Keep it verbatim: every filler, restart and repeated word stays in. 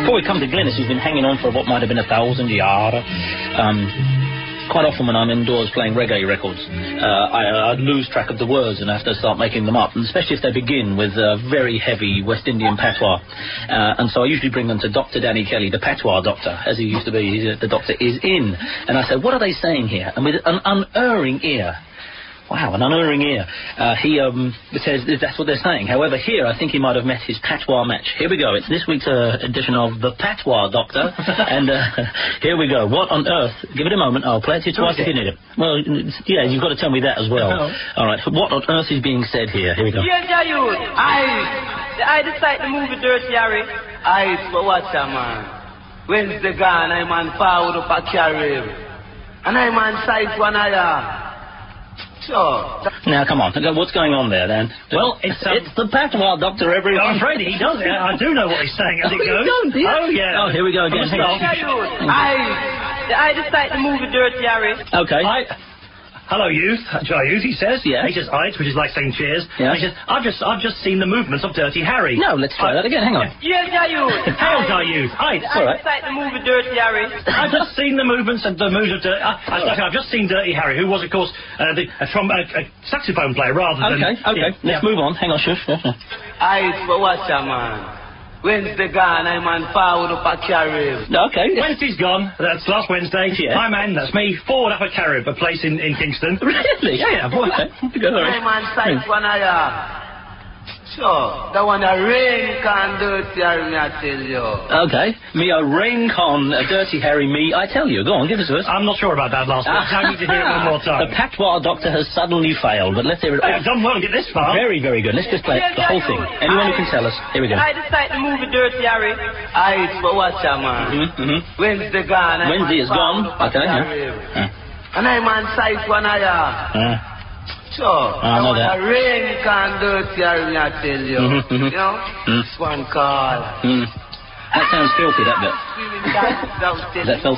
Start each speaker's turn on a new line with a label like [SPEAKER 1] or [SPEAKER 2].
[SPEAKER 1] before we come to Glynis, who's been hanging on for what might have been a thousand yard, um... quite often when I'm indoors playing reggae records, uh, I, I lose track of the words and I have to start making them up, and especially if they begin with uh, very heavy West Indian patois. Uh, and so I usually bring them to Doctor Danny Kelly, the patois doctor, as he used to be. He's, uh, the doctor is in. And I say, what are they saying here? And with an unerring ear, wow, an unerring ear. Uh, he um, says that's what they're saying. However, here, I think he might have met his patois match. Here we go. It's this week's uh, edition of The Patois Doctor. and uh, here we go. What on earth? Give it a moment. I'll play it to you twice if you need it. Well, yeah, you've got to tell me that as well.
[SPEAKER 2] Oh.
[SPEAKER 1] All right. What on earth is being said here? Here we go.
[SPEAKER 3] Yes, yeah, you. I, I decide to move the Dirty Harry. I, but what's that, man? When's the gun? I'm on forward up a carrier. And I'm on site one eye. Sure.
[SPEAKER 1] Now, come on. What's going on there, then?
[SPEAKER 2] Well, it's... Um,
[SPEAKER 1] it's the patois doctor, everyone.
[SPEAKER 2] I'm afraid he does it. I do know what he's saying as it
[SPEAKER 1] Oh, you
[SPEAKER 2] goes.
[SPEAKER 1] don't, do you?
[SPEAKER 2] Oh, yeah.
[SPEAKER 1] Oh, here we go again. Hang on.
[SPEAKER 3] I, I decide to move the Dirty Harry.
[SPEAKER 1] Okay.
[SPEAKER 2] I... Hello, youth. Hello, youth, he says.
[SPEAKER 1] Yes.
[SPEAKER 2] He says, Ides, which is like saying cheers.
[SPEAKER 1] Yes.
[SPEAKER 2] And he says, I've just, I've just seen the movements of Dirty Harry.
[SPEAKER 1] No, let's try
[SPEAKER 2] I,
[SPEAKER 1] that again. Hang on.
[SPEAKER 3] Yes, yeah, you.
[SPEAKER 2] Hail, our youth. Ides.
[SPEAKER 3] I
[SPEAKER 1] all right.
[SPEAKER 3] decide to move the Dirty Harry.
[SPEAKER 2] I've just seen the movements and the moves of Dirty... I, I, I've just seen Dirty Harry, who was, of course, uh, the, uh, from a, a saxophone player rather than...
[SPEAKER 1] Okay, okay.
[SPEAKER 2] Yeah,
[SPEAKER 1] Let's
[SPEAKER 2] yeah.
[SPEAKER 1] move on. Hang on, shush.
[SPEAKER 3] I, but what's that, man? When's the gun? I'm on forward up a carrier.
[SPEAKER 1] Okay.
[SPEAKER 2] Wednesday's gone. That's last Wednesday.
[SPEAKER 1] Yeah.
[SPEAKER 2] My man, that's me. Forward up a Carib, a place in, in Kingston.
[SPEAKER 1] Really?
[SPEAKER 2] Yeah, yeah. Boy.
[SPEAKER 1] Okay. Good, all right.
[SPEAKER 3] I'm on site one eye. Sure. The one that rain can Dirty Harry, me I tell you.
[SPEAKER 1] Okay. Me a rain con, a Dirty Harry me, I tell you. Go on, give us a verse.
[SPEAKER 2] I'm not sure about that last one. I need to hear it one more time.
[SPEAKER 1] The patois doctor has suddenly failed, but let's hear it.
[SPEAKER 2] I've done well to get this far.
[SPEAKER 1] Very, very good. Let's just play
[SPEAKER 3] Yes,
[SPEAKER 1] the whole
[SPEAKER 3] yeah,
[SPEAKER 1] thing.
[SPEAKER 3] you.
[SPEAKER 1] Anyone who
[SPEAKER 3] I-
[SPEAKER 1] can tell us. Here we go.
[SPEAKER 3] I decide to move the Dirty Harry. I, but what's that, man?
[SPEAKER 1] Mm-hmm, mm-hmm.
[SPEAKER 3] Wednesday gone. I'm
[SPEAKER 1] Wednesday is
[SPEAKER 3] on
[SPEAKER 1] gone.
[SPEAKER 3] forward up a
[SPEAKER 1] Okay, yeah.
[SPEAKER 3] carrier.
[SPEAKER 1] Uh,
[SPEAKER 3] And I'm on site one eye.
[SPEAKER 1] uh,
[SPEAKER 3] Sure.
[SPEAKER 1] I know
[SPEAKER 3] the one
[SPEAKER 1] that.
[SPEAKER 3] that rain can Dirty Harry, me I tell you.
[SPEAKER 1] Mhm, mhm.
[SPEAKER 3] You know?
[SPEAKER 1] Mm.
[SPEAKER 3] This one called.
[SPEAKER 1] mm. That sounds filthy, that bit.
[SPEAKER 3] Screaming down, down,
[SPEAKER 1] Is that filthy?